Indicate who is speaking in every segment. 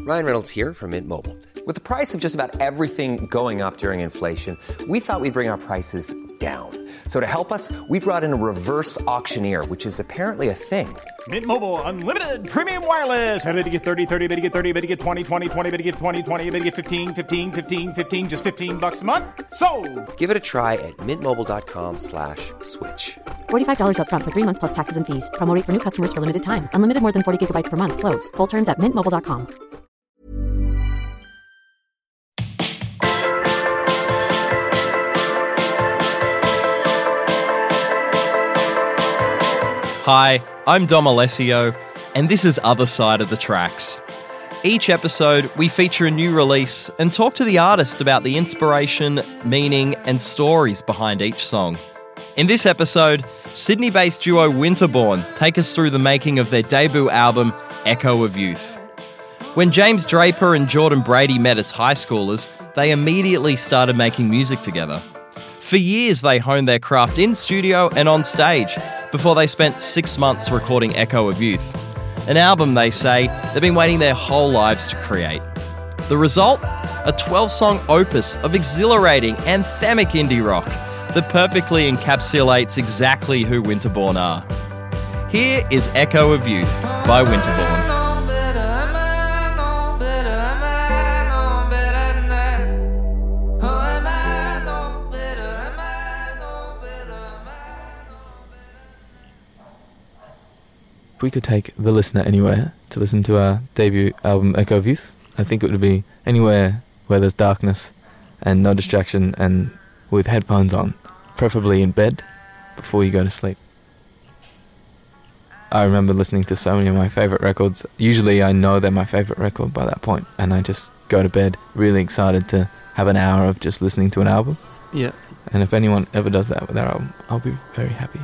Speaker 1: Ryan Reynolds here from Mint Mobile. With the price of just about everything going up during inflation, we thought we'd bring our prices down. So to help us, we brought in a reverse auctioneer, which is apparently a thing.
Speaker 2: Mint Mobile Unlimited Premium Wireless. How to get 30, 30, bit to get 30, bit to get 20, 20, 20, bit to get 20, 20, bit to get 15, 15, 15, 15, just $15 a month? Sold!
Speaker 1: Give it a try at mintmobile.com/switch.
Speaker 3: $45 up front for 3 months plus taxes and fees. Promo rate for new customers for limited time. Unlimited more than 40 gigabytes per month. Slows full terms at mintmobile.com.
Speaker 4: Hi, I'm Dom Alessio, and this is Other Side of the Tracks. Each episode, we feature a new release and talk to the artist about the inspiration, meaning, and stories behind each song. In this episode, Sydney-based duo Winterborn take us through the making of their debut album, Echo of Youth. When James Draper and Jordan Brady met as high schoolers, they immediately started making music together. For years, they honed their craft in studio and on stage, before they spent 6 months recording Echo of Youth, an album they say they've been waiting their whole lives to create. The result? A 12-song opus of exhilarating, anthemic indie rock that perfectly encapsulates exactly who Winterborn are. Here is Echo of Youth by Winterborn.
Speaker 5: If we could take the listener anywhere to listen to our debut album Echo of Youth, I think it would be anywhere where there's darkness and no distraction and with headphones on, preferably in bed before you go to sleep. I remember listening to so many of my favourite records. Usually I know they're my favourite record by that point, and I just go to bed really excited to have an hour of just listening to an album.
Speaker 6: Yeah.
Speaker 5: And if anyone ever does that with their album, I'll be very happy.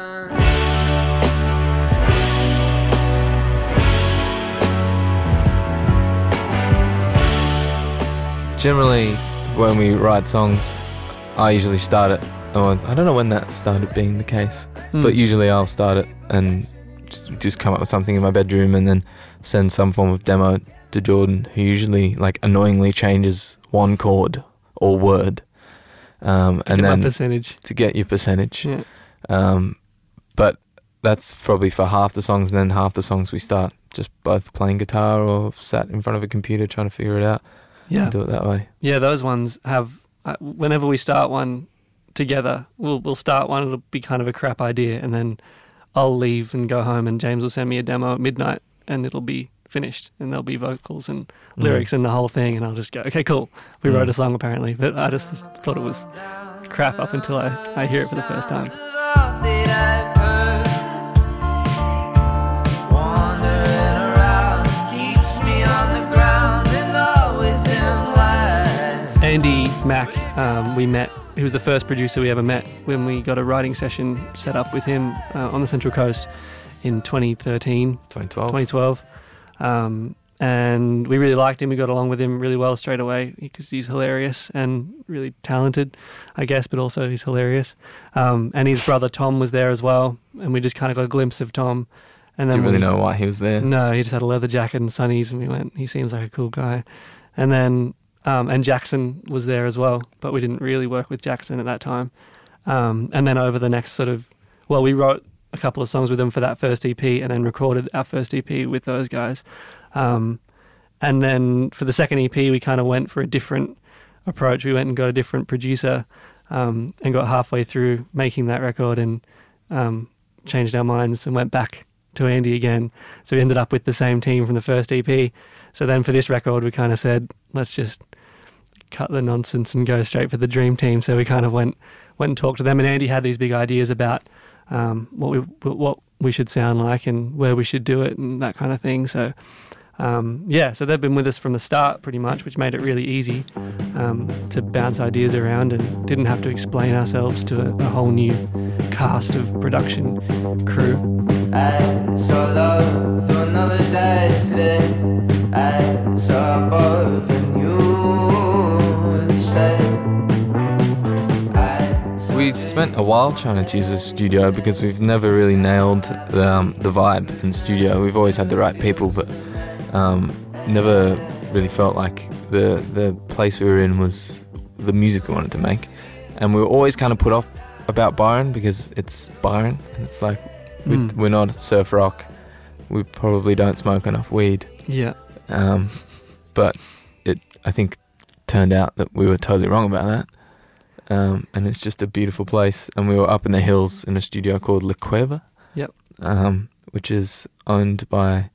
Speaker 5: Generally, when we write songs, I usually start it, or I don't know when that started being the case, but usually I'll start it and just come up with something in my bedroom and then send some form of demo to Jordan, who usually annoyingly changes one chord or word. And then
Speaker 6: percentage.
Speaker 5: To get your percentage.
Speaker 6: Yeah.
Speaker 5: But that's probably for half the songs, and then half the songs we start just both playing guitar or sat in front of a computer trying to figure it out.
Speaker 6: Yeah,
Speaker 5: do it that way.
Speaker 6: Yeah, those ones have. Whenever we start one together, we'll start one. It'll be kind of a crap idea, and then I'll leave and go home, and James will send me a demo at midnight, and it'll be finished, and there'll be vocals and lyrics and the whole thing, and I'll just go, okay, cool. We wrote a song apparently, but I just thought it was crap up until I hear it for the first time. Andy Mack, we met. He was the first producer we ever met when we got a writing session set up with him on the Central Coast in 2012. And we really liked him. We got along with him really well straight away because he's hilarious and really talented, I guess, but also he's hilarious. And his brother Tom was there as well, and we just kind of got a glimpse of Tom. And then
Speaker 5: Do you really know why he was there?
Speaker 6: No, he just had a leather jacket and sunnies, and we went, he seems like a cool guy. And then and Jackson was there as well, but we didn't really work with Jackson at that time. And then over the next we wrote a couple of songs with them for that first EP and then recorded our first EP with those guys. And then for the second EP, we kind of went for a different approach. We went and got a different producer and got halfway through making that record and changed our minds and went back to Andy again. So we ended up with the same team from the first EP. So then for this record, we kind of said, let's just cut the nonsense and go straight for the dream team. So we kind of went and talked to them, and Andy had these big ideas about what we should sound like and where we should do it and that kind of thing. So so they've been with us from the start pretty much, which made it really easy to bounce ideas around and didn't have to explain ourselves to a whole new cast of production crew.
Speaker 7: I saw love through another's eyes today. I saw both of you instead.
Speaker 5: We've spent a while trying to choose a studio because we've never really nailed the vibe in the studio. We've always had the right people, but never really felt like the place we were in was the music we wanted to make, and we were always kind of put off about Byron because it's Byron, and it's like we're not surf rock. We probably don't smoke enough weed.
Speaker 6: Yeah.
Speaker 5: But it, I think, turned out that we were totally wrong about that. And it's just a beautiful place. And we were up in the hills in a studio called La Cueva.
Speaker 6: Yep.
Speaker 5: Which is owned by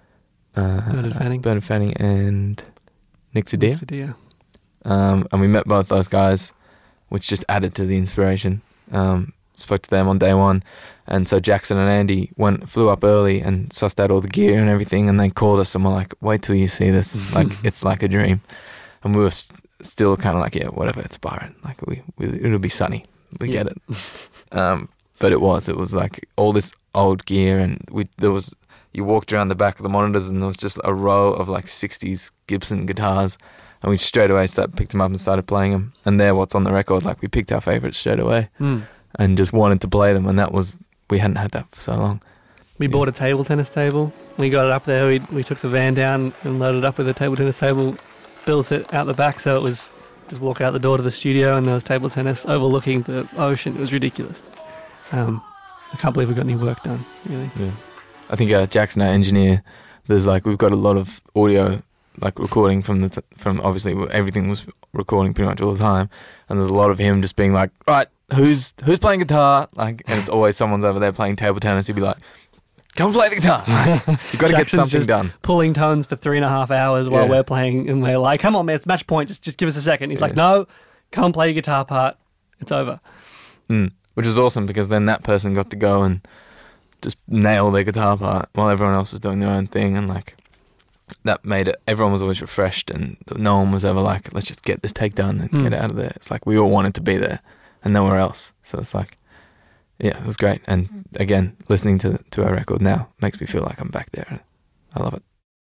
Speaker 5: Bernard Fanning and Nick Tadia. And we met both those guys, which just added to the inspiration. Spoke to them on day one, and so Jackson and Andy flew up early and sussed out all the gear and everything, and they called us and were like, wait till you see this, like it's like a dream. And we were still kind of like, yeah, whatever, it's Byron, like it'll be sunny, we get it. But it was like all this old gear, and you walked around the back of the monitors and there was just a row of like 60s Gibson guitars, and we straight away picked them up and started playing them, and they're what's on the record. Like we picked our favourites straight away. And just wanted to play them, and we hadn't had that for so long.
Speaker 6: We bought a table tennis table. We got it up there. We took the van down and loaded it up with a table tennis table, built it out the back, so it was just walk out the door to the studio and there was table tennis overlooking the ocean. It was ridiculous. I can't believe we got any work done, really.
Speaker 5: Yeah. I think Jackson, our engineer, we've got a lot of audio, like recording from obviously everything was recording pretty much all the time, and there's a lot of him just being like, right, who's playing guitar? Like, and it's always someone's over there playing table tennis. He'd be like, come play the guitar. You've got to get something
Speaker 6: just
Speaker 5: done.
Speaker 6: Pulling tones for 3.5 hours while we're playing, and we're like, come on, man, it's match point. Just give us a second. He's like, no, come play your guitar part. It's over.
Speaker 5: Which was awesome, because then that person got to go and just nail their guitar part while everyone else was doing their own thing, and like that made it. Everyone was always refreshed, and no one was ever like, let's just get this take done and get out of there. It's like we all wanted to be there and nowhere else. So it's like, yeah, it was great. And again, listening to our record now makes me feel like I'm back there. I love it.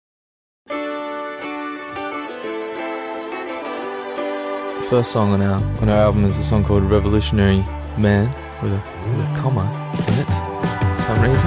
Speaker 5: The first song on our album is a song called Revolutionary Man with a comma in it for some reason.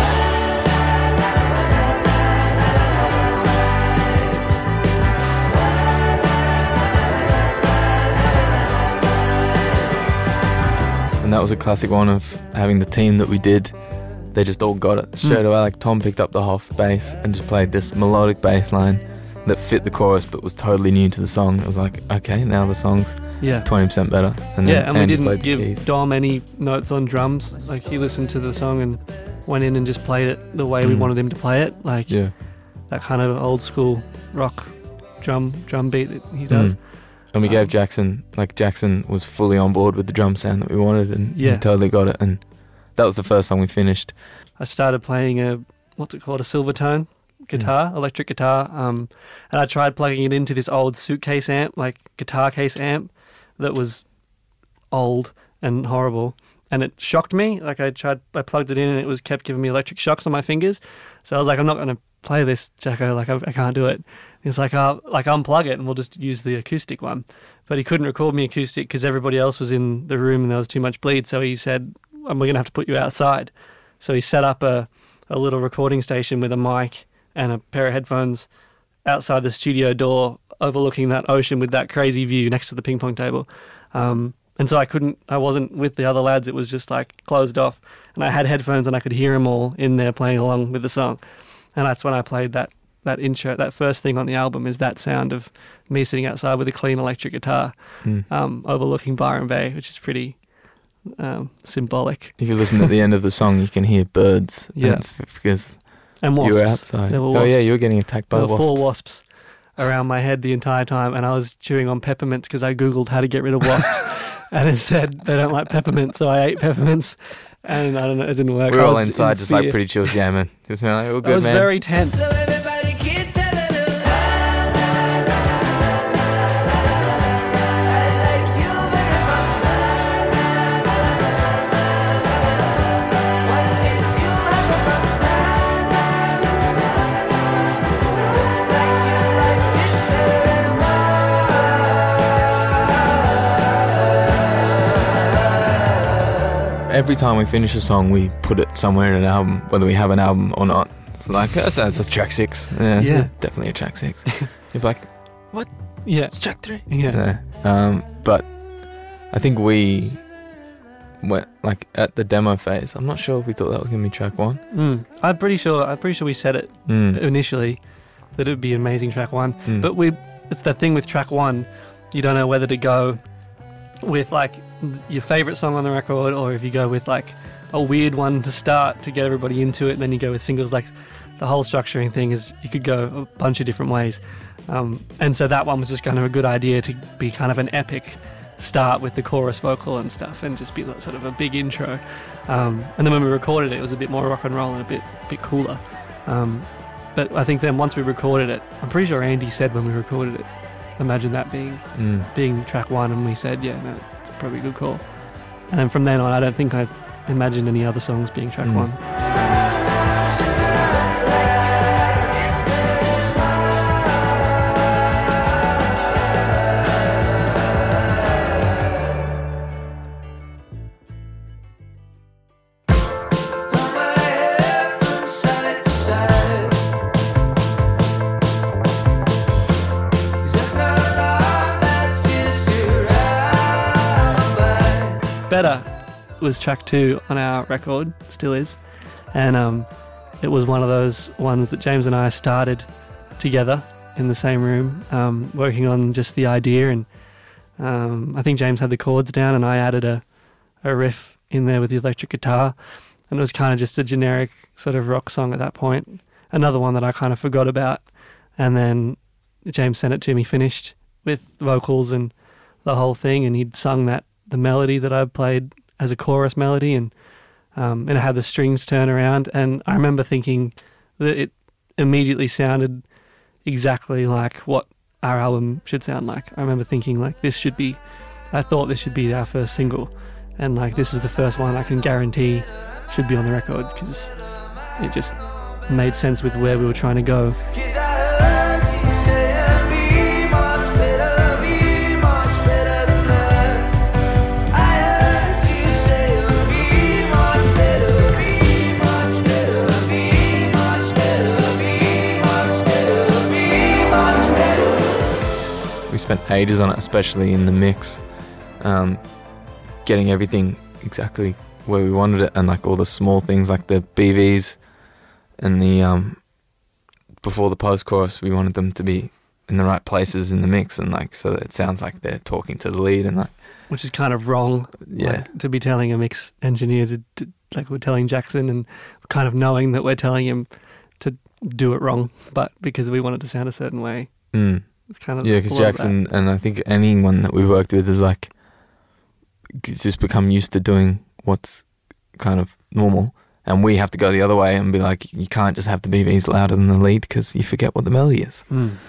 Speaker 5: And that was a classic one of having the team that we did. They just all got it straight away. Like Tom picked up the Hoff bass and just played this melodic bass line that fit the chorus but was totally new to the song. It was like, okay, now the song's 20% better. And
Speaker 6: and we didn't
Speaker 5: played
Speaker 6: give
Speaker 5: keys.
Speaker 6: Dom any notes on drums. Like, he listened to the song and went in and just played it the way we wanted him to play it. Like that kind of old school rock drum beat that he does.
Speaker 5: And we gave Jackson was fully on board with the drum sound that we wanted, and he totally got it. And that was the first song we finished.
Speaker 6: I started playing a Silvertone guitar, electric guitar, and I tried plugging it into this old suitcase amp, like guitar case amp, that was old and horrible, and it shocked me. Like, I plugged it in, and it kept giving me electric shocks on my fingers. So I was like, I'm not going to play this, Jacko. Like, I can't do it. He's like, unplug it and we'll just use the acoustic one. But he couldn't record me acoustic because everybody else was in the room and there was too much bleed. So he said, we're going to have to put you outside. So he set up a little recording station with a mic and a pair of headphones outside the studio door, overlooking that ocean with that crazy view next to the ping pong table. And so I wasn't with the other lads. It was just like closed off. And I had headphones and I could hear them all in there playing along with the song. And that's when I played that intro. That first thing on the album is that sound of me sitting outside with a clean electric guitar, overlooking Byron Bay, which is pretty symbolic.
Speaker 5: If you listen at the end of the song, you can hear birds.
Speaker 6: Yeah.
Speaker 5: And because
Speaker 6: and wasps.
Speaker 5: You were outside.
Speaker 6: There were wasps.
Speaker 5: Oh yeah, you were getting attacked by wasps.
Speaker 6: There were 4 wasps around my head the entire time, and I was chewing on peppermints because I Googled how to get rid of wasps, and it said they don't like peppermints, so I ate peppermints. And I don't know, it didn't work.
Speaker 5: We were all inside, just like pretty chill jamming. It was like, oh, good, man.
Speaker 6: I was very tense.
Speaker 7: So everybody keep telling a lie. I like you very much. What is you looks like you like it very much.
Speaker 5: Every time we finish a song, we put it somewhere in an album, whether we have an album or not. It's like, that's track 6. Yeah,
Speaker 6: Yeah.
Speaker 5: definitely a track 6. You're like, what?
Speaker 6: Yeah.
Speaker 5: It's track 3.
Speaker 6: Yeah.
Speaker 5: But I think we went like at the demo phase. I'm not sure if we thought that was gonna be track 1.
Speaker 6: I'm pretty sure we said it initially that it would be amazing track 1. But it's that thing with track 1. You don't know whether to go with like your favorite song on the record, or if you go with like a weird one to start to get everybody into it, and then you go with singles. Like the whole structuring thing is you could go a bunch of different ways. And so that one was just kind of a good idea to be kind of an epic start with the chorus vocal and stuff, and just be like sort of a big intro. And then when we recorded it, it was a bit more rock and roll and a bit cooler. But I think then once we recorded it, I'm pretty sure Andy said when we recorded it, imagine that being track 1, and we said, yeah, no, it's probably a good call. And then from then on, I don't think I imagined any other songs being track 1. Better was track 2 on our record, still is, and it was one of those ones that James and I started together in the same room, working on just the idea, and I think James had the chords down and I added a riff in there with the electric guitar, and it was kind of just a generic sort of rock song at that point, another one that I kind of forgot about, and then James sent it to me finished with vocals and the whole thing, and he'd sung the melody that I played as a chorus melody, and it had the strings turn around, and I remember thinking that it immediately sounded exactly like what our album should sound like. I remember thinking like I thought this should be our first single, and like this is the first one I can guarantee should be on the record, because it just made sense with where we were trying to go.
Speaker 5: Spent ages on it, especially in the mix, getting everything exactly where we wanted it, and like all the small things like the BVs and the before the post-chorus, we wanted them to be in the right places in the mix, and like so that it sounds like they're talking to the lead, and like,
Speaker 6: which is kind of wrong, like, to be telling a mix engineer to like we're telling Jackson, and kind of knowing that we're telling him to do it wrong, but because we want it to sound a certain way. It's kind of
Speaker 5: because Jackson, and I think anyone that we've worked with is like, it's just become used to doing what's kind of normal, and we have to go the other way and be like, you can't just have the BVs louder than the lead because you forget what the melody is.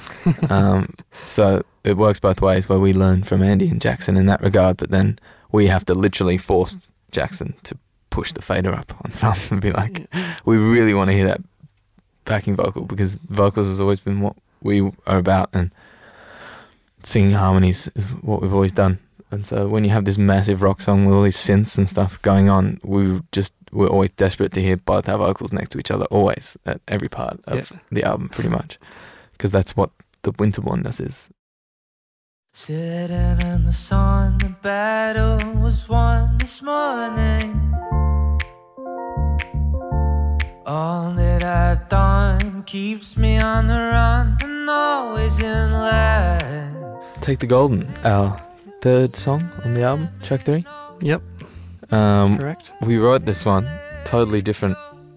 Speaker 5: So it works both ways, where we learn from Andy and Jackson in that regard, but then we have to literally force Jackson to push the fader up on something and be like, we really want to hear that backing vocal, because vocals has always been what we are about, and singing harmonies is what we've always done. And so when you have this massive rock song with all these synths and stuff going on, we're always desperate to hear both our vocals next to each other, always, at every part of the album, pretty much, because that's what the Winterborn is.
Speaker 7: Sitting in the sun, the battle was won this morning. All that I've done keeps me on the run and always in line.
Speaker 5: Take the Golden, our third song on the album, track 3.
Speaker 6: Yep, that's correct.
Speaker 5: We wrote this one totally different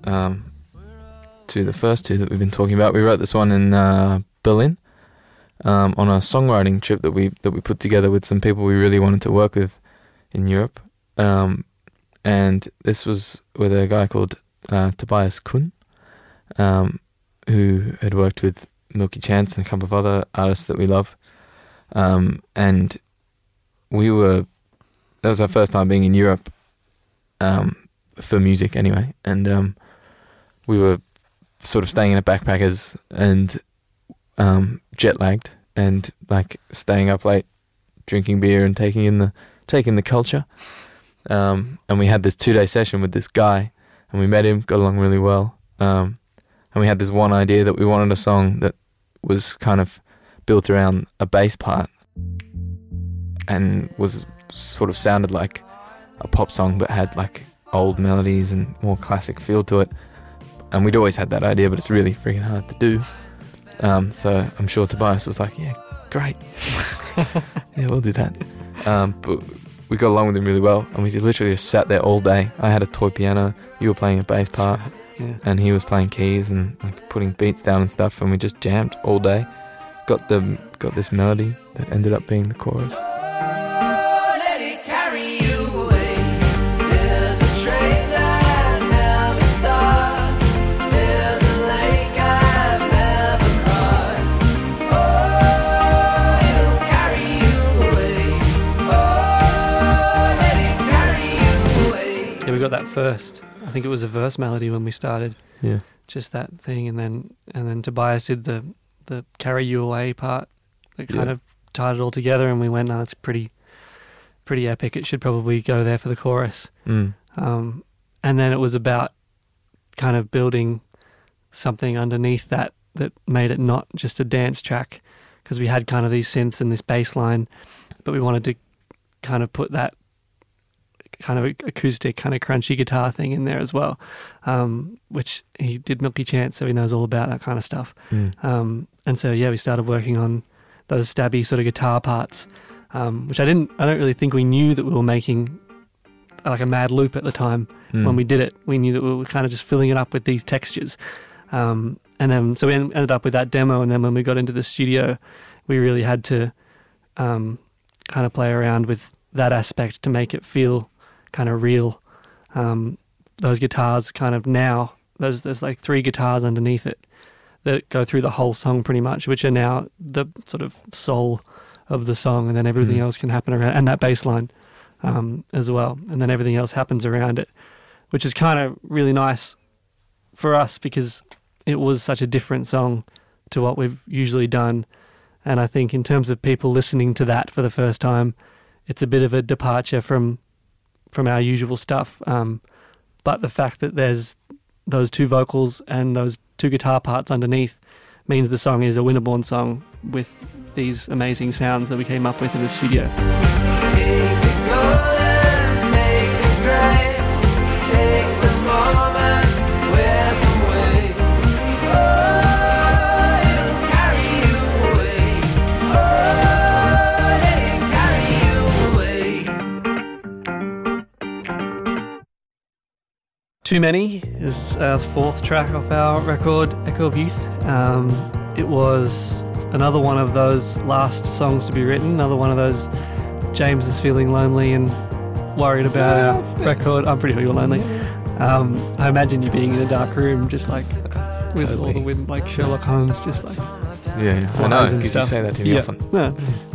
Speaker 5: to the first two that we've been talking about. We wrote this one in Berlin on a songwriting trip that we put together with some people we really wanted to work with in Europe, and this was with a guy called Tobias Kuhn, who had worked with Milky Chance and a couple of other artists that we love. And that was our first time being in Europe, for music anyway. And we were sort of staying in a backpackers and jet lagged, and like staying up late, drinking beer and taking in the culture. And we had this 2-day session with this guy, and we met him, got along really well. And and we had this one idea that we wanted a song that was kind of built around a bass part and was sort of sounded like a pop song but had like old melodies and more classic feel to it. And we'd always had that idea, but it's really freaking hard to do. So I'm sure Tobias was like, yeah, great. Yeah, we'll do that. But we got along with him really well, and we literally just sat there all day. I had a toy piano, you were playing a bass part, and he was playing keys and like putting beats down and stuff, and we just jammed all day. Got this melody that ended up being the chorus.
Speaker 6: We got that first. I think it was a verse melody when we started.
Speaker 5: Yeah.
Speaker 6: Just that thing, and then Tobias did the "Carry You Away" part that kind of tied it all together, and we went, "No, it's pretty epic. It should probably go there for the chorus." And then it was about kind of building something underneath that made it not just a dance track, because we had kind of these synths and this bass line, but we wanted to kind of put that kind of acoustic, kind of crunchy guitar thing in there as well, which he did Milky Chance, so he knows all about that kind of stuff. And so we started working on those stabby sort of guitar parts, which I don't really think we knew that we were making like a mad loop at the time. When we did it, we knew that we were kind of just filling it up with these textures, and then so we ended up with that demo. And then when we got into the studio, we really had to kind of play around with that aspect to make it feel kind of real. Those guitars kind of now, there's like 3 guitars underneath it that go through the whole song pretty much, which are now the sort of soul of the song, and then everything else can happen around, and that bass line as well, and then everything else happens around it, which is kind of really nice for us because it was such a different song to what we've usually done. And I think in terms of people listening to that for the first time, it's a bit of a departure from our usual stuff, but the fact that there's those 2 vocals and those 2 guitar parts underneath means the song is a Winterbourne song with these amazing sounds that we came up with in the studio.
Speaker 7: Take the golden, take the gray, take the moment, whip away. Oh, it'll carry you away. Oh, let it carry you away.
Speaker 6: Too Many is the 4th track off our record, Echo of Youth. It was another one of those last songs to be written, another one of those James is feeling lonely and worried about our record. I'm pretty sure you're lonely. I imagine you being in a dark room just like with all the wind, like Sherlock Holmes, just like
Speaker 5: Yeah, I know, because you say that to me often.
Speaker 6: No.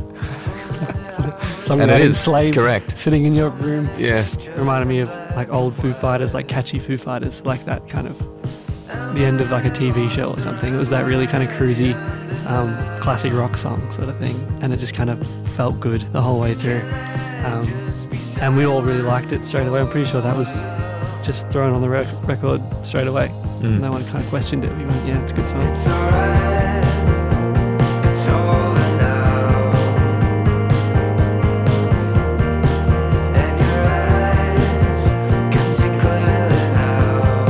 Speaker 6: Song
Speaker 5: And
Speaker 6: about
Speaker 5: it is,
Speaker 6: enslaved,
Speaker 5: it's correct.
Speaker 6: sitting in your room.
Speaker 5: Yeah.
Speaker 6: It reminded me of like old Foo Fighters, like catchy Foo Fighters, like that kind of the end of like a TV show or something. It was that really kind of cruisy, classic rock song sort of thing, and it just kind of felt good the whole way through. And we all really liked it straight away. I'm pretty sure that was just thrown on the record straight away. No one kind of questioned it. We went, yeah, it's a good song.
Speaker 7: It's alright, it's over now, and your eyes can see clearly now.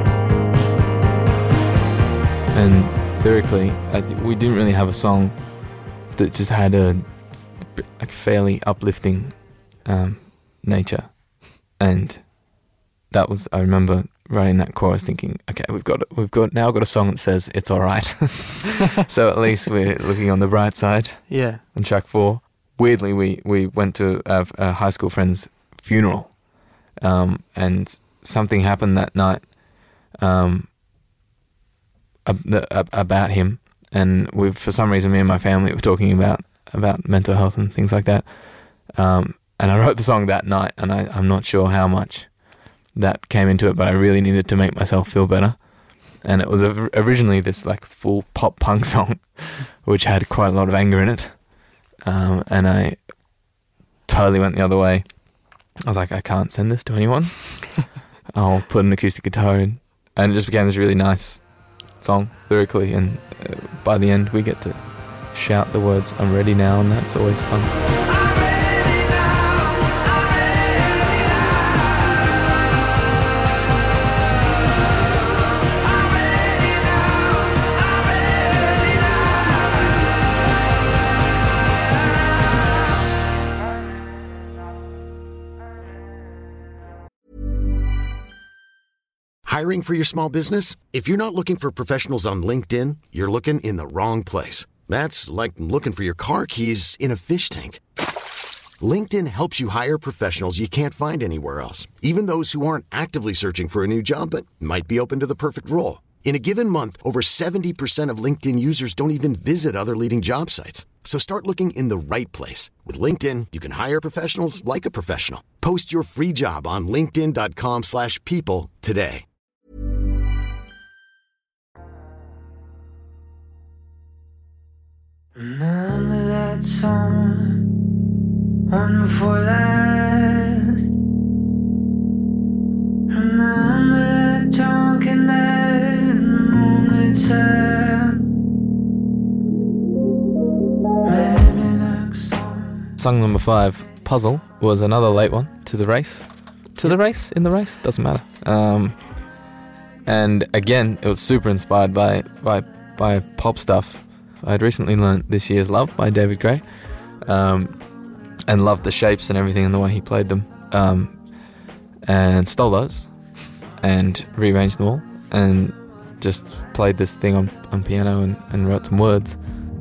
Speaker 5: And lyrically, we didn't really have a song that just had a like fairly uplifting nature, and that was, I remember writing that chorus thinking, okay, we've now got a song that says it's all right. So at least we're looking on the bright side.
Speaker 6: Yeah.
Speaker 5: On track 4, weirdly, we went to a high school friend's funeral, and something happened that night about him, and for some reason, me and my family were talking about mental health and things like that. And I wrote the song that night, and I'm not sure how much that came into it, but I really needed to make myself feel better. And it was originally this like full pop punk song, which had quite a lot of anger in it. And I totally went the other way. I was like, I can't send this to anyone. I'll put an acoustic guitar in. And it just became this really nice song lyrically, and by the end we get to shout the words "I'm ready now," and that's always fun.
Speaker 8: Hiring for your small business? If you're not looking for professionals on LinkedIn, you're looking in the wrong place. That's like looking for your car keys in a fish tank. LinkedIn helps you hire professionals you can't find anywhere else, even those who aren't actively searching for a new job but might be open to the perfect role. In a given month, over 70% of LinkedIn users don't even visit other leading job sites. So start looking in the right place. With LinkedIn, you can hire professionals like a professional. Post your free job on linkedin.com/people today.
Speaker 7: Remember that summer, one before last. Remember that drunken night and the moonlit sand. Maybe next summer.
Speaker 5: Song number 5, Puzzle, was another late one to the race. In the race? Doesn't matter. And again, it was super inspired by pop stuff. I had recently learnt This Year's Love by David Gray, and loved the shapes and everything and the way he played them, and stole those and rearranged them all and just played this thing on piano and wrote some words.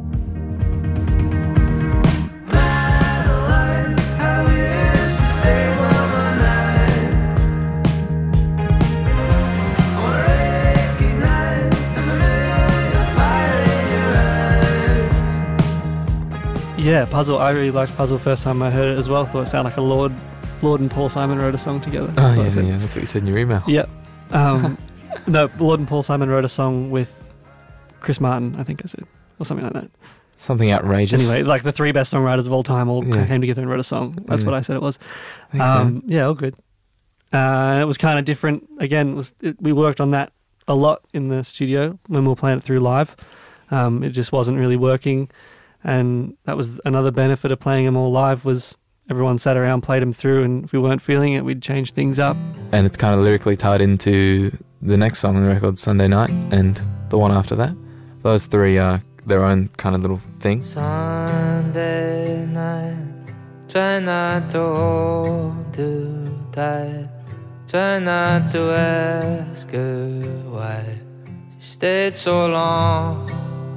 Speaker 6: Yeah, Puzzle. I really liked Puzzle first time I heard it as well. Thought it sounded like a Lord and Paul Simon wrote a song together.
Speaker 5: Oh, yeah, that's what you said in your email.
Speaker 6: Yeah. No, Lord and Paul Simon wrote a song with Chris Martin, I think I said, or something like that.
Speaker 5: Something outrageous.
Speaker 6: Anyway, like the 3 best songwriters of all time all came together and wrote a song. That's what I said it was.
Speaker 5: Thanks, man.
Speaker 6: Yeah, all good. It was kind of different. Again, we worked on that a lot in the studio when we were playing it through live. It just wasn't really working. And that was another benefit of playing them all live, was everyone sat around, played them through, and if we weren't feeling it, we'd change things up.
Speaker 5: And it's kind of lyrically tied into the next song on the record, Sunday Night, and the one after that. Those 3 are their own kind of little thing.
Speaker 7: Sunday night, try not to hold too tight, try not to ask her why she stayed so long.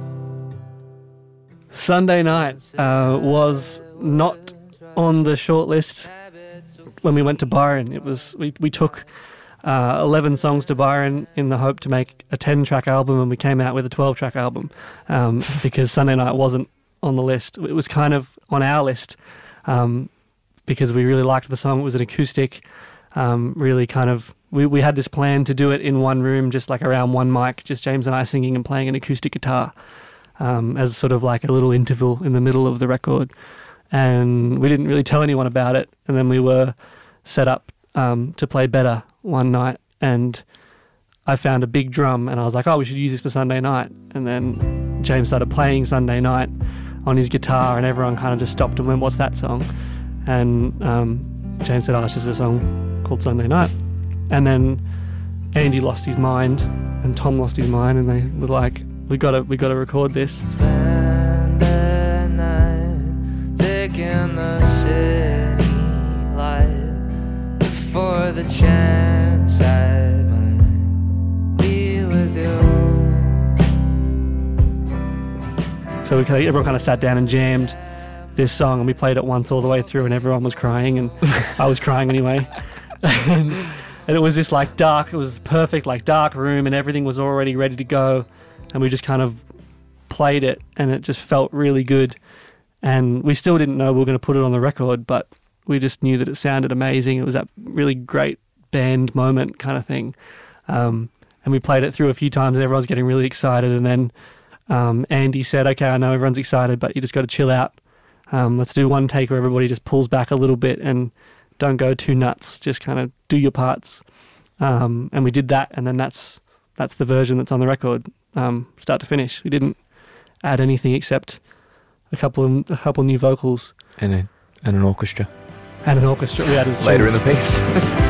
Speaker 6: Sunday Night was not on the shortlist when we went to Byron. It was we took 11 songs to Byron in the hope to make a 10-track album, and we came out with a 12-track album because Sunday Night wasn't on the list. It was kind of on our list because we really liked the song. It was an acoustic, really kind of... We had this plan to do it in one room, just like around one mic, just James and I singing and playing an acoustic guitar. As sort of like a little interval in the middle of the record. And we didn't really tell anyone about it. And then we were set up to play Better one night, and I found a big drum and I was like, oh, we should use this for Sunday Night. And then James started playing Sunday Night on his guitar, and everyone kind of just stopped and went, what's that song? And James said, oh, it's just a song called Sunday Night. And then Andy lost his mind and Tom lost his mind, and they were like, we got to record this.
Speaker 7: Spend the night taking the city light before the chance I might be with you.
Speaker 6: So everyone kind of sat down and jammed this song, and we played it once all the way through, and everyone was crying, and I was crying anyway. And it was this like dark, it was perfect like dark room, and everything was already ready to go. And we just kind of played it, and it just felt really good. And we still didn't know we were going to put it on the record, but we just knew that it sounded amazing. It was that really great band moment kind of thing. And we played it through a few times, and everyone's getting really excited. And then Andy said, okay, I know everyone's excited, but you just got to chill out. Let's do one take where everybody just pulls back a little bit and don't go too nuts. Just kind of do your parts. And we did that, and then that's the version that's on the record. start to finish. We didn't add anything except a couple new vocals
Speaker 5: And an orchestra.
Speaker 6: and an orchestra. We added
Speaker 5: Later in the
Speaker 6: strings.
Speaker 5: piece.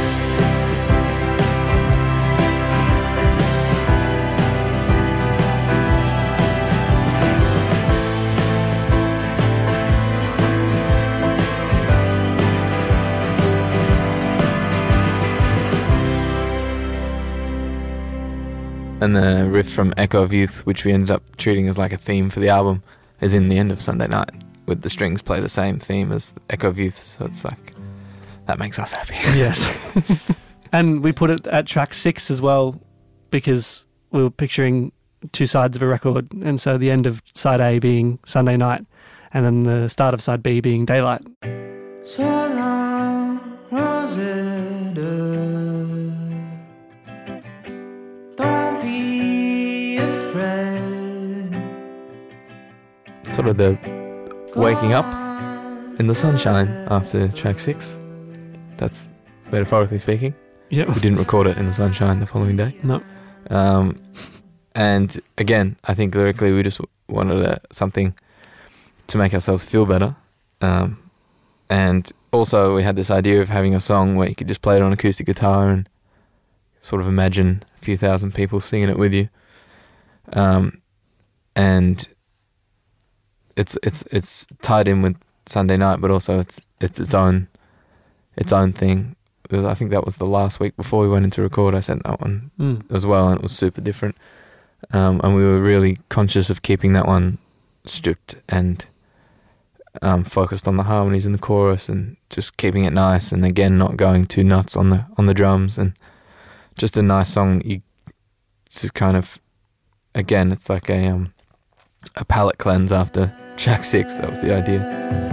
Speaker 5: And the riff from Echo of Youth, which we ended up treating as like a theme for the album, is in the end of Sunday Night, with the strings play the same theme as Echo of Youth. So it's like, that makes us happy.
Speaker 6: Yes. And we put it at track 6 as well, because we were picturing 2 sides of a record. And so the end of side A being Sunday Night, and then the start of side B being Daylight.
Speaker 7: So long, Rosetta. Don't be afraid.
Speaker 5: Sort of the waking up in the sunshine after track 6. That's metaphorically speaking.
Speaker 6: Yep.
Speaker 5: We didn't record it in the sunshine the following day.
Speaker 6: No.
Speaker 5: And again, I think lyrically we just wanted something to make ourselves feel better. And also we had this idea of having a song where you could just play it on acoustic guitar and sort of imagine a few thousand people singing it with you. And it's tied in with Sunday Night, but also it's its own thing. Because I think that was the last week before we went into record. I sent that one as well, and it was super different. And we were really conscious of keeping that one stripped and focused on the harmonies in the chorus, and just keeping it nice, and again not going too nuts on the drums, and just a nice song. It's just kind of, again, it's like a palate cleanse after track 6. That was the idea.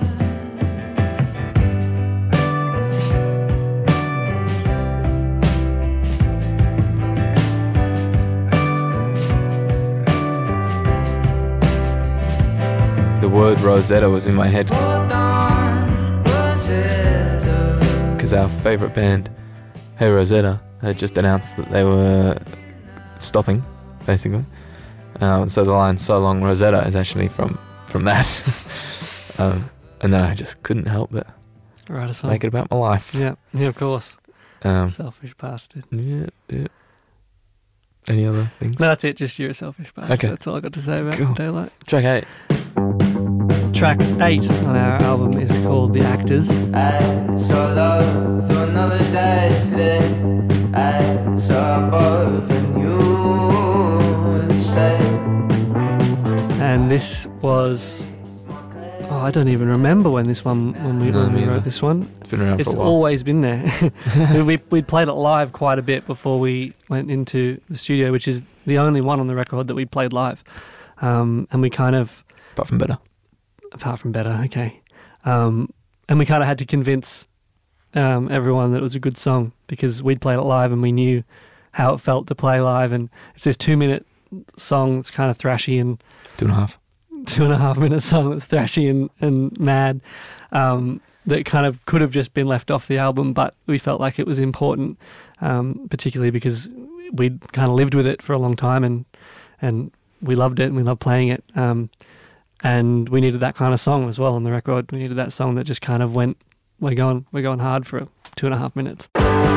Speaker 5: The word Rosetta was in my head because our favourite band, Hey Rosetta, had just announced that they were stopping, basically. So the line "So long, Rosetta" is actually from that. And then I just couldn't help but
Speaker 6: Write a song.
Speaker 5: make it about my life.
Speaker 6: Yeah, of course. Selfish bastard.
Speaker 5: Yeah. Any other things?
Speaker 6: No, that's it. Just you're a selfish bastard.
Speaker 5: Okay.
Speaker 6: That's all I got to say about
Speaker 5: Cool.
Speaker 6: Daylight.
Speaker 5: Track 8.
Speaker 6: Track 8 on our album is called The Actors.
Speaker 7: I saw love through another's eyes today. I saw both and you instead.
Speaker 6: And this was... Oh, I don't even remember when we
Speaker 5: neither.
Speaker 6: wrote this one.
Speaker 5: It's been around
Speaker 6: It's
Speaker 5: for a while.
Speaker 6: always been there. we played it live quite a bit before we went into the studio, which is the only one on the record that we played live. And we kind of...
Speaker 5: Apart from Better.
Speaker 6: Apart from Better, okay. And we kind of had to convince everyone that it was a good song, because we'd played it live and we knew how it felt to play live. And it's this 2-minute song that's kind of thrashy, and
Speaker 5: 2.5.
Speaker 6: 2.5 minute song that's thrashy and mad, that kind of could have just been left off the album, but we felt like it was important, particularly because we'd kind of lived with it for a long time, and we loved it and we loved playing it. And we needed that kind of song as well on the record. We needed that song that just kind of went, we're going hard for 2.5 minutes.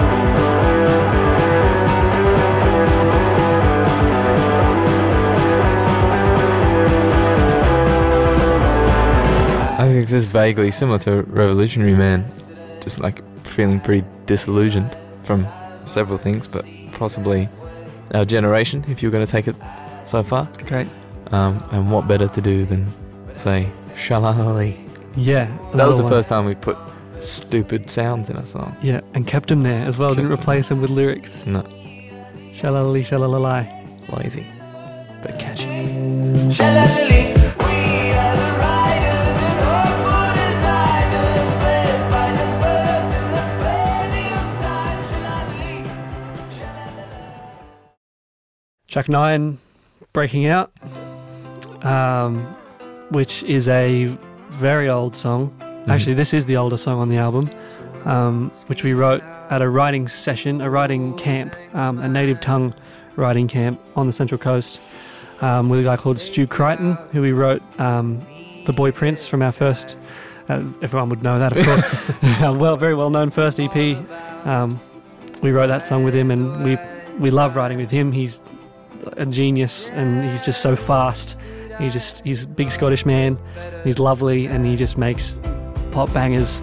Speaker 5: I think this is vaguely similar to Revolutionary Man. Just like feeling pretty disillusioned from several things, but possibly our generation, if you're going to take it so far.
Speaker 6: Great.
Speaker 5: And what better to do than say Shalali?
Speaker 6: Yeah.
Speaker 5: That was the
Speaker 6: one.
Speaker 5: first time we put stupid sounds in a song.
Speaker 6: Yeah, and kept them there as well. Didn't
Speaker 5: Kept 'em.
Speaker 6: replace them with lyrics.
Speaker 5: No,
Speaker 6: Shalalali, shalalalai.
Speaker 5: lazy, but catchy.
Speaker 7: Shalalali, we are the riders and hopeful designers, blessed by the birth and the burning of time. Shalalali, shalalala.
Speaker 6: Track 9, Breaking Out, which is a very old song. Actually, this is the older song on the album, which we wrote at a writing session, a writing camp, a native tongue writing camp on the Central Coast with a guy called Stu Crichton, who we wrote The Boy Prince from our first, everyone would know that, of course, very well known first EP. We wrote that song with him, and we love writing with him. He's a genius, and he's just so fast. He's a big Scottish man. He's lovely, and he just makes pop bangers.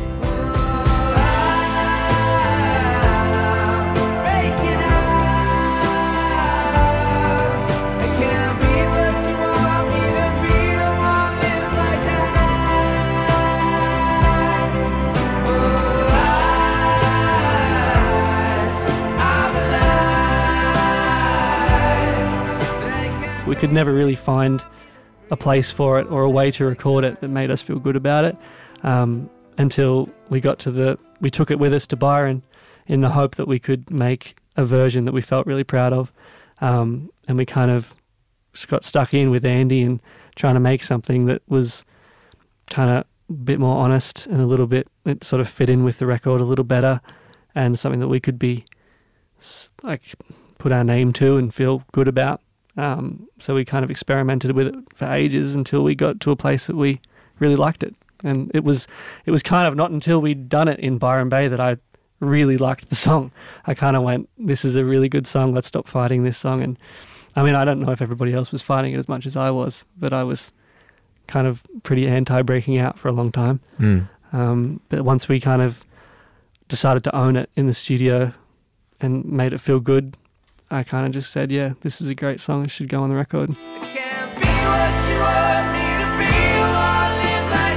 Speaker 6: We could never really find a place for it or a way to record it that made us feel good about it until we took it with us to Byron in the hope that we could make a version that we felt really proud of. And we kind of got stuck in with Andy and trying to make something that was kind of a bit more honest and it sort of fit in with the record a little better, and something that we could be like put our name to and feel good about. So we kind of experimented with it for ages until we got to a place that we really liked it. And it was kind of not until we'd done it in Byron Bay that I really liked the song. I kind of went, this is a really good song, let's stop fighting this song. And I mean, I don't know if everybody else was fighting it as much as I was, but I was kind of pretty anti-breaking out for a long time. But once we kind of decided to own it in the studio and made it feel good, I kind of just said, yeah, this is a great song, it should go on the record.
Speaker 7: It can't be what you want me to be. You wanna live like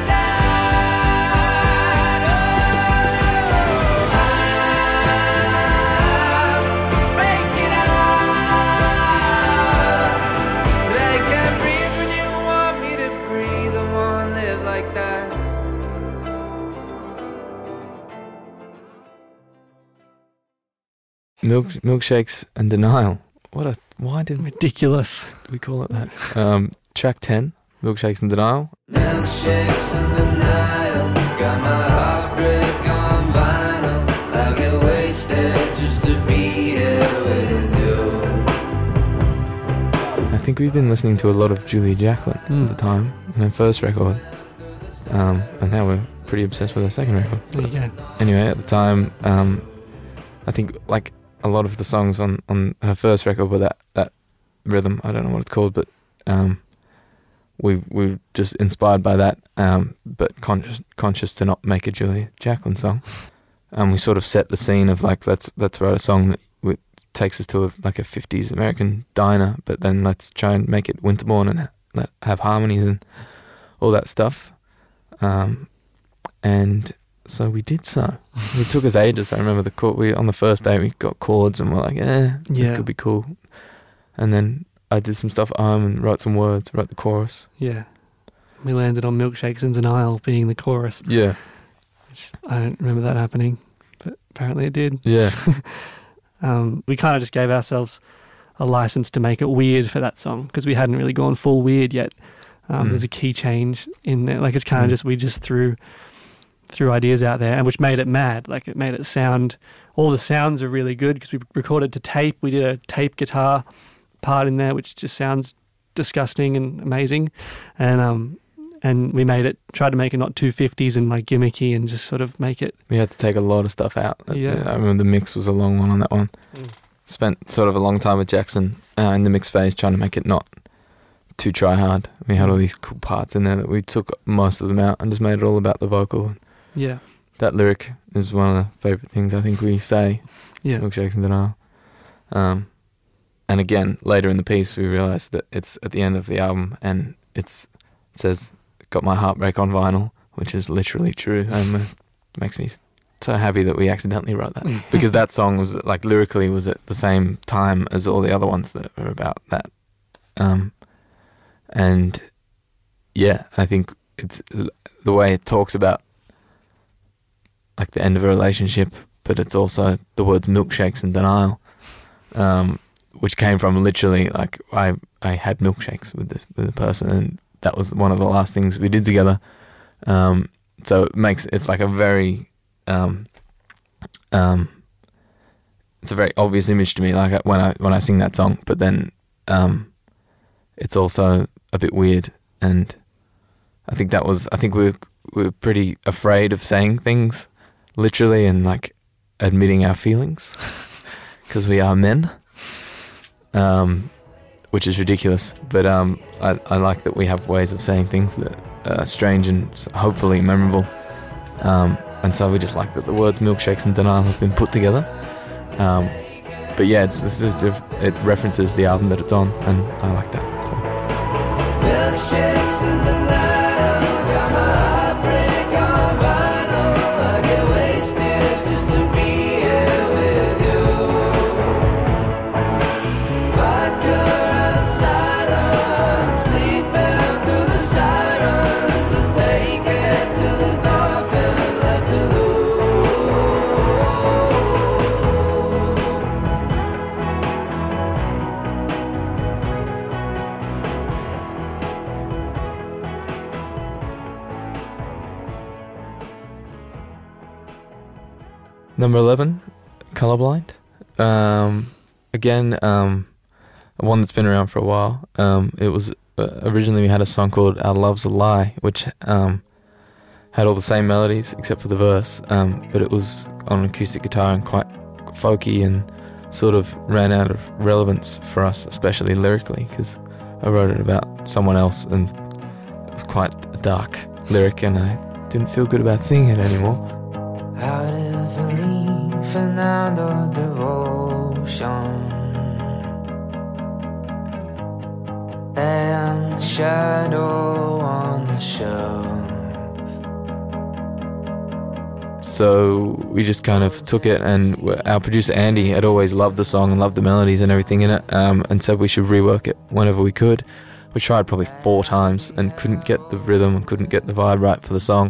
Speaker 7: that. Oh, I'm breaking out. I can't breathe when you want me to breathe. I wanna live like that.
Speaker 5: Milkshakes and Denial. Why did
Speaker 6: Ridiculous.
Speaker 5: we call it that? Track 10, Milkshakes and Denial.
Speaker 7: Milkshakes and denial. Got my heartbreak on vinyl. I get wasted just to be here with you.
Speaker 5: I think we've been listening to a lot of Julia Jacklin at the time, on her first record. And now we're pretty obsessed with her second record.
Speaker 6: There you go.
Speaker 5: Anyway, at the time, I think like a lot of the songs on her first record were that rhythm. I don't know what it's called, but we were just inspired by that, but conscious to not make a Julia Jacklin song. We sort of set the scene of like let's write a song that takes us to a 50s American diner, but then let's try and make it Winterborn and have harmonies and all that stuff. And so we did so. It took us ages. I remember on the first day we got chords and we're like, this could be cool. And then I did some stuff at home and wrote some words, wrote the chorus. Yeah.
Speaker 6: We landed on Milkshakes and Denial being the chorus.
Speaker 5: Yeah.
Speaker 6: I don't remember that happening, but apparently it did.
Speaker 5: Yeah.
Speaker 6: We kind of just gave ourselves a license to make it weird for that song because we hadn't really gone full weird yet. There's a key change in there. Like it's kind of we just threw ideas out there, and which made it mad. Like it made it sound, all the sounds are really good because we recorded to tape. We did a tape guitar part in there, which just sounds disgusting and amazing. And we tried to make it not too 50s and like gimmicky and just sort of make it.
Speaker 5: We had to take a lot of stuff out.
Speaker 6: Yeah.
Speaker 5: I remember the mix was a long one on that one. Spent sort of a long time with Jackson in the mix phase trying to make it not too try hard. We had all these cool parts in there that we took most of them out and just made it all about the vocal.
Speaker 6: Yeah.
Speaker 5: That lyric is one of the favourite things I think we say.
Speaker 6: Yeah.
Speaker 5: Milkshakes and Denial. And again, later in the piece, we realised that it's at the end of the album and it says, got my heartbreak on vinyl, which is literally true. And it makes me so happy that we accidentally wrote that. Because that song was, like, lyrically was at the same time as all the other ones that were about that. And yeah, I think it's the way it talks about like the end of a relationship, but it's also the words milkshakes and denial, which came from literally like I had milkshakes with a person, and that was one of the last things we did together. So it's like a very it's a very obvious image to me, like when I sing that song. But then it's also a bit weird, and I think we're pretty afraid of saying things literally and like admitting our feelings because we are men, which is ridiculous. But I like that we have ways of saying things that are strange and hopefully memorable. And so we just like that the words milkshakes and denial have been put together. But yeah, it references the album that it's on, and I like that. So.
Speaker 7: Milkshakes in the night, got my heartbreak on vinyl. I get wasted just to be here with you. Vodka and silence, sleeping through the sirens. Let's take it till there's nothing left to lose.
Speaker 5: Number 11, Colorblind. Again, one that's been around for a while. It was originally we had a song called Our Love's a Lie, which had all the same melodies except for the verse, but it was on an acoustic guitar and quite folky, and sort of ran out of relevance for us, especially lyrically, because I wrote it about someone else, and it was quite a dark lyric, and I didn't feel good about singing it anymore.
Speaker 7: Out of belief and out of devotion, and shadow on the shelf.
Speaker 5: So we just kind of took it, and our producer Andy had always loved the song and loved the melodies and everything in it, and said we should rework it whenever we could. We tried probably 4 times and couldn't get the rhythm and couldn't get the vibe right for the song.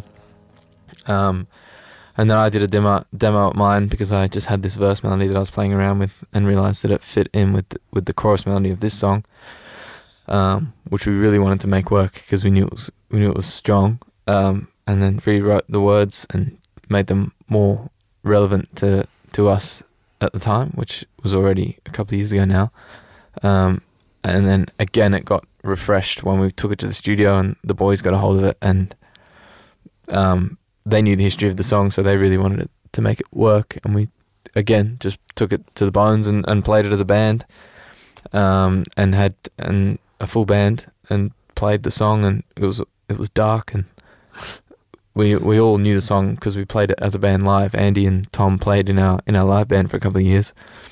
Speaker 5: And then I did a demo of mine because I just had this verse melody that I was playing around with and realised that it fit in with the chorus melody of this song, which we really wanted to make work because we knew it was strong. And then rewrote the words and made them more relevant to us at the time, which was already a couple of years ago now. And then again, it got refreshed when we took it to the studio, and the boys got a hold of it, and they knew the history of the song, so they really wanted it to make it work. And we, again, just took it to the bones and played it as a band, and had a full band and played the song, and it was dark, and we all knew the song because we played it as a band live. Andy and Tom played in our live band for a couple of years,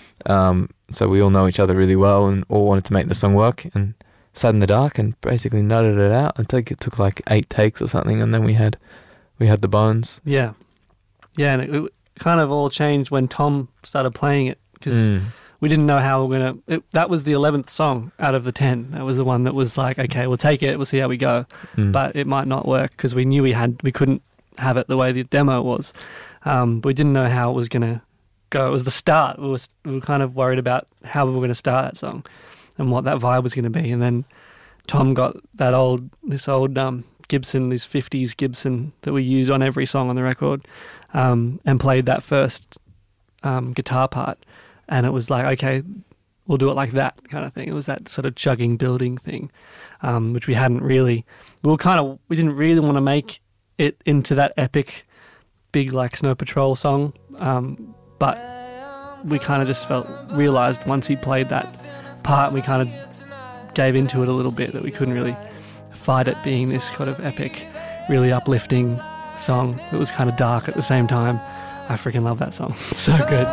Speaker 5: so we all know each other really well and all wanted to make the song work, and sat in the dark and basically nutted it out. I think it took like 8 takes or something, and then we had the bones.
Speaker 6: Yeah, and it kind of all changed when Tom started playing it, because we didn't know how we were gonna. That was the 11th song out of the 10. That was the one that was like, okay, we'll take it, we'll see how we go, but it might not work because we knew we couldn't have it the way the demo was. But we didn't know how it was gonna go. It was the start. We were kind of worried about how we were gonna start that song and what that vibe was gonna be. And then Tom got this old Gibson, this 50s Gibson that we use on every song on the record, and played that first guitar part, and it was like, okay, we'll do it like that kind of thing. It was that sort of chugging building thing, which we hadn't really, we didn't really want to make it into that epic big like Snow Patrol song, but we kind of just realised once he played that part, we kind of gave into it a little bit, that we couldn't really fight it being this kind of epic, really uplifting song that was kind of dark at the same time. I freaking love that song. It's so good.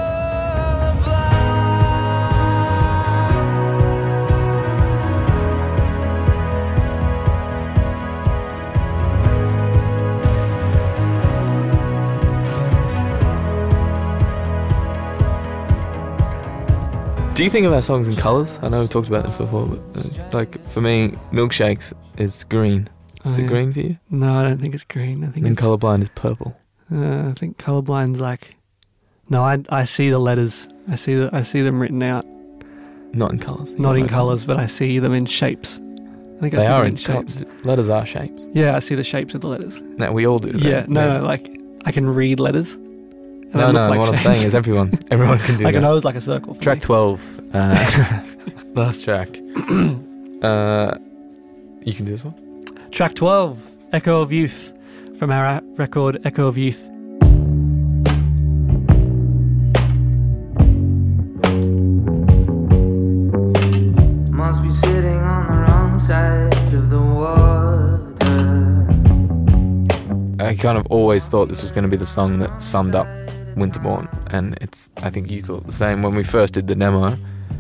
Speaker 5: Do you think of our songs in colours? I know we've talked about this before, but it's like, for me, Milkshakes is green. Is it green for you?
Speaker 6: No, I don't think it's green. I think
Speaker 5: and Colorblind is purple.
Speaker 6: I think Colorblind's like, no, I see the letters. I see them written out.
Speaker 5: Not in colours.
Speaker 6: Not in colours, but I see them in shapes. I think I see them in shapes.
Speaker 5: Letters are shapes.
Speaker 6: Yeah, I see the shapes of the letters.
Speaker 5: No, we all do that.
Speaker 6: Yeah, no, like I can read letters, And
Speaker 5: No,
Speaker 6: they
Speaker 5: no.
Speaker 6: look like
Speaker 5: What I'm
Speaker 6: chains.
Speaker 5: saying is everyone can do
Speaker 6: like
Speaker 5: that.
Speaker 6: a nose, like a circle. for
Speaker 5: Track
Speaker 6: me.
Speaker 5: 12, last track. You can do this one.
Speaker 6: Track 12, Echo of Youth, from our record Echo of Youth.
Speaker 7: Must be sitting on the wrong side of the water.
Speaker 5: I kind of always thought this was going to be the song that summed up Winterborn, and I think you thought the same when we first did the demo.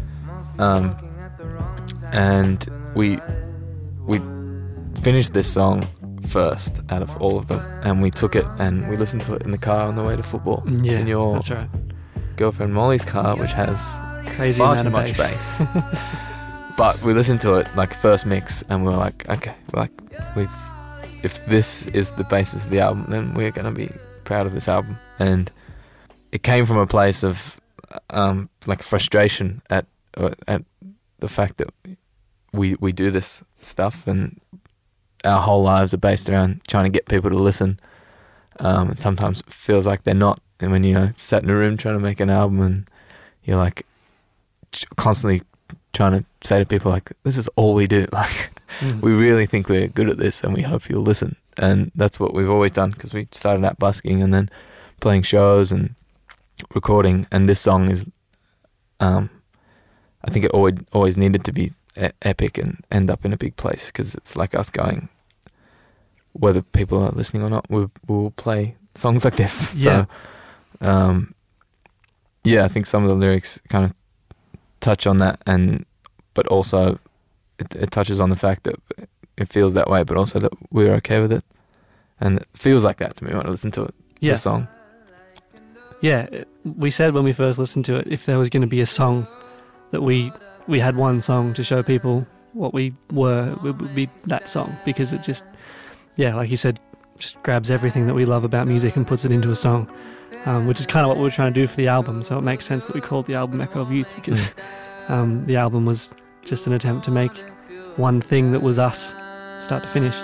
Speaker 5: And we finished this song first out of all of them, and we took it and we listened to it in the car on the way to football.
Speaker 6: Yeah,
Speaker 5: in your
Speaker 6: that's right.
Speaker 5: girlfriend Molly's car, which has
Speaker 6: Crazy
Speaker 5: far
Speaker 6: amount
Speaker 5: too
Speaker 6: of
Speaker 5: much
Speaker 6: bass.
Speaker 5: bass. But we listened to it like first mix, and we were like, okay, if this is the basis of the album, then we're gonna be proud of this album. And it came from a place of like frustration at the fact that we do this stuff, and our whole lives are based around trying to get people to listen. And sometimes it feels like they're not. And when sat in a room trying to make an album, and you're like constantly trying to say to people like, this is all we do. Like, we really think we're good at this, and we hope you'll listen. And that's what we've always done, because we started out busking and then playing shows and recording. And this song is, I think it always needed to be epic and end up in a big place, because it's like us going, whether people are listening or not, we'll play songs like this.
Speaker 6: Yeah.
Speaker 5: So, I think some of the lyrics kind of touch on that, but also it touches on the fact that it feels that way, but also that we're okay with it, and it feels like that to me when I listen to it.
Speaker 6: Yeah.
Speaker 5: The song.
Speaker 6: Yeah, we said when we first listened to it, if there was going to be a song that we had one song to show people what we were, it would be that song, because it just, like you said, just grabs everything that we love about music and puts it into a song, which is kind of what we were trying to do for the album. So it makes sense that we called the album Echo of Youth, because the album was just an attempt to make one thing that was us, start to finish.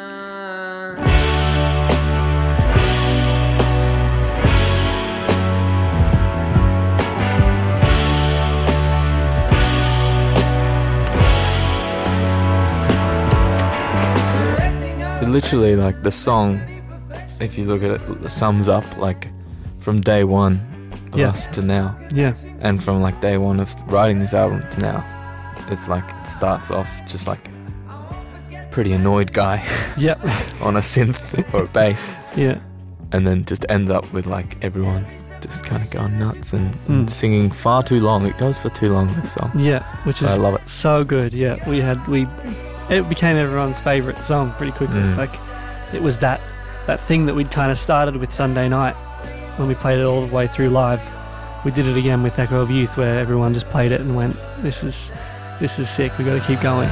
Speaker 5: Literally, like, the song, if you look at it, sums up like from day one of us to now.
Speaker 6: Yeah.
Speaker 5: And from like day one of writing this album to now. It's like it starts off just like pretty annoyed guy
Speaker 6: Yep.
Speaker 5: on a synth or a bass,
Speaker 6: Yeah.
Speaker 5: and then just ends up with like everyone just kind of going nuts and singing far too long. It goes for too long, this song.
Speaker 6: Yeah, which is
Speaker 5: I love it.
Speaker 6: so good. Yeah, it became everyone's favourite song pretty quickly. Like, it was that thing that we'd kind of started with Sunday night when we played it all the way through live. We did it again with Echo of Youth, where everyone just played it and went, "This is sick. We got to keep going."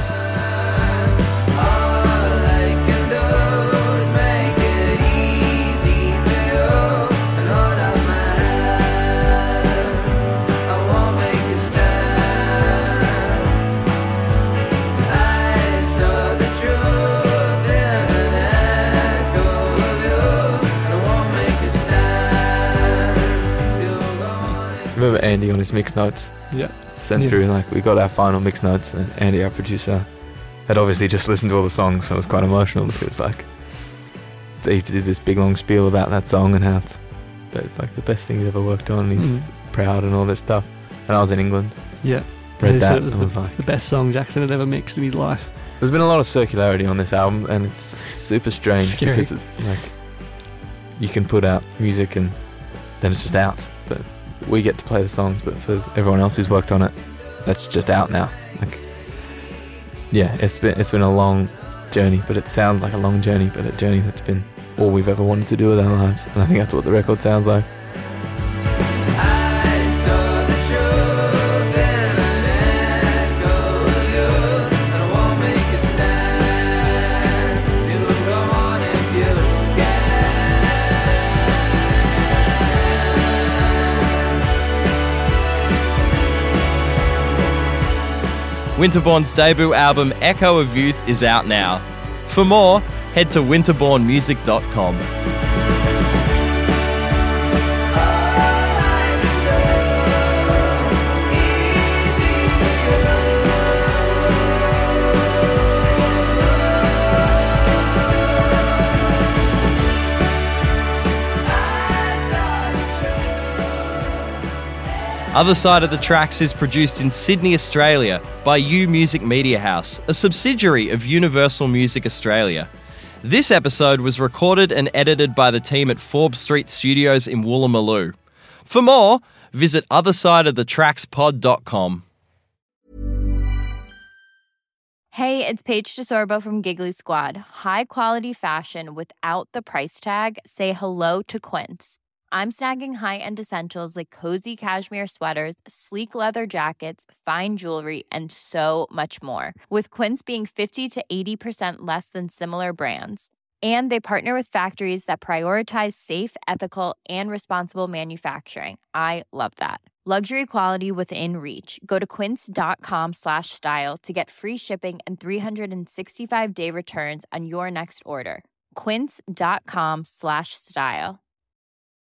Speaker 5: Remember Andy on his mix notes?
Speaker 6: Yeah.
Speaker 5: Sent through, like, we got our final mix notes, and Andy, our producer, had obviously just listened to all the songs, so it was quite emotional. It was like, he did this big long spiel about that song and how it's like the best thing he's ever worked on, and he's proud and all this stuff. And I was in England.
Speaker 6: Yeah.
Speaker 5: Read
Speaker 6: He
Speaker 5: that
Speaker 6: said
Speaker 5: and
Speaker 6: it
Speaker 5: I
Speaker 6: was
Speaker 5: was like,
Speaker 6: the best song Jackson had ever mixed in his life.
Speaker 5: there's been a lot of circularity on this album, and it's super strange
Speaker 6: Scary.
Speaker 5: because like you can put out music and then it's just out, but we get to play the songs, but for everyone else who's worked on it, that's just out now. Like, yeah, it's been a long journey, but it sounds like a long journey, but a journey that's been all we've ever wanted to do with our lives, and I think that's what the record sounds like.
Speaker 4: Winterborn's debut album Echo of Youth is out now. For more, head to winterbornmusic.com. Other Side of the Tracks is produced in Sydney, Australia by U Music Media House, a subsidiary of Universal Music Australia. This episode was recorded and edited by the team at Forbes Street Studios in Woolloomooloo. For more, visit othersideofthetrackspod.com.
Speaker 9: Hey, it's Paige DeSorbo from Giggly Squad. High quality fashion without the price tag. Say hello to Quince. I'm snagging high-end essentials like cozy cashmere sweaters, sleek leather jackets, fine jewelry, and so much more. With Quince being 50 to 80% less than similar brands. And they partner with factories that prioritize safe, ethical, and responsible manufacturing. I love that. Luxury quality within reach. Go to quince.com/style to get free shipping and 365-day returns on your next order. Quince.com/style.